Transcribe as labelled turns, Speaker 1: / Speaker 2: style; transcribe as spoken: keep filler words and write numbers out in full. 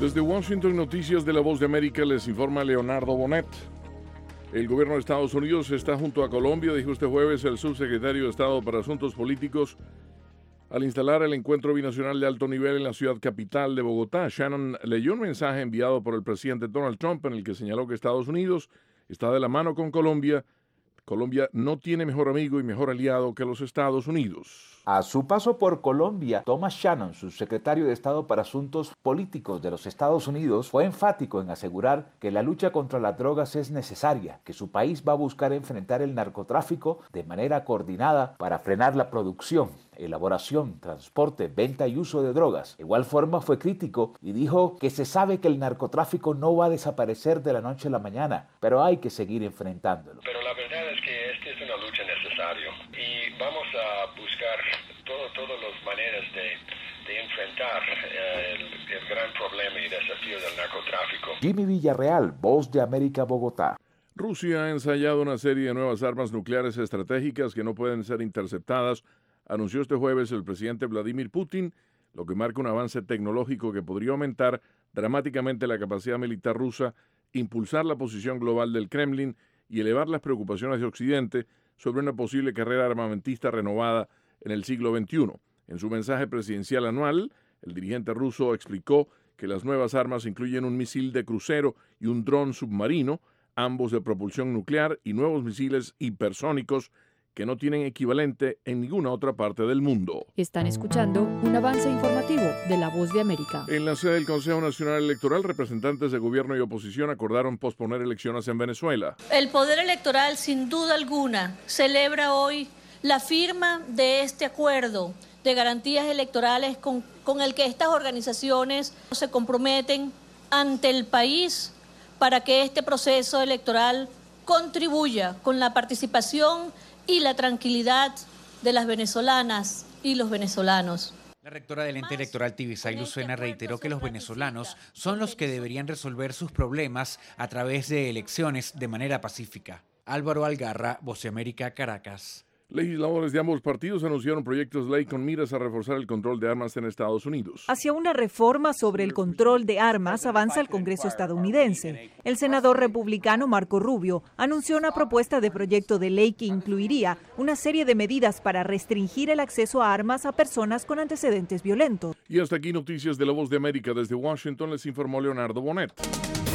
Speaker 1: Desde Washington, Noticias de la Voz de América, les informa Leonardo Bonet. El gobierno de Estados Unidos está junto a Colombia, dijo este jueves el subsecretario de Estado para Asuntos Políticos, al instalar el encuentro binacional de alto nivel en la ciudad capital de Bogotá. Shannon leyó un mensaje enviado por el presidente Donald Trump en el que señaló que Estados Unidos está de la mano con Colombia. Colombia no tiene mejor amigo y mejor aliado que los Estados Unidos.
Speaker 2: A su paso por Colombia, Thomas Shannon, subsecretario de Estado para Asuntos Políticos de los Estados Unidos, fue enfático en asegurar que la lucha contra las drogas es necesaria, que su país va a buscar enfrentar el narcotráfico de manera coordinada para frenar la producción, elaboración, transporte, venta y uso de drogas. De igual forma fue crítico y dijo que se sabe que el narcotráfico no va a desaparecer de la noche a la mañana, pero hay que seguir enfrentándolo.
Speaker 3: Pero la verdad es que esta es una lucha necesaria y vamos a buscar todo, todas las maneras de, de enfrentar eh, el, el gran problema y desafío del narcotráfico.
Speaker 2: Jimmy Villarreal, Voz de América, Bogotá.
Speaker 1: Rusia ha ensayado una serie de nuevas armas nucleares estratégicas que no pueden ser interceptadas, anunció este jueves el presidente Vladimir Putin, lo que marca un avance tecnológico que podría aumentar dramáticamente la capacidad militar rusa, impulsar la posición global del Kremlin y elevar las preocupaciones de Occidente sobre una posible carrera armamentista renovada en el siglo veintiuno. En su mensaje presidencial anual, el dirigente ruso explicó que las nuevas armas incluyen un misil de crucero y un dron submarino, ambos de propulsión nuclear, y nuevos misiles hipersónicos que no tienen equivalente en ninguna otra parte del mundo.
Speaker 4: Están escuchando un avance informativo de La Voz de América.
Speaker 1: En la sede del Consejo Nacional Electoral, representantes de gobierno y oposición acordaron posponer elecciones en Venezuela.
Speaker 5: El Poder Electoral, sin duda alguna, celebra hoy la firma de este acuerdo de garantías electorales con, con el que estas organizaciones se comprometen ante el país para que este proceso electoral contribuya con la participación y la tranquilidad de las venezolanas y los venezolanos.
Speaker 6: La rectora del ente electoral Tibisay Lucena reiteró que los venezolanos son los que deberían resolver sus problemas a través de elecciones de manera pacífica. Álvaro Algarra, Voz de América, Caracas.
Speaker 1: Legisladores de ambos partidos anunciaron proyectos de ley con miras a reforzar el control de armas en Estados Unidos.
Speaker 7: Hacia una reforma sobre el control de armas avanza el Congreso estadounidense. El senador republicano Marco Rubio anunció una propuesta de proyecto de ley que incluiría una serie de medidas para restringir el acceso a armas a personas con antecedentes violentos.
Speaker 1: Y hasta aquí Noticias de la Voz de América. Desde Washington les informó Leonardo Bonet.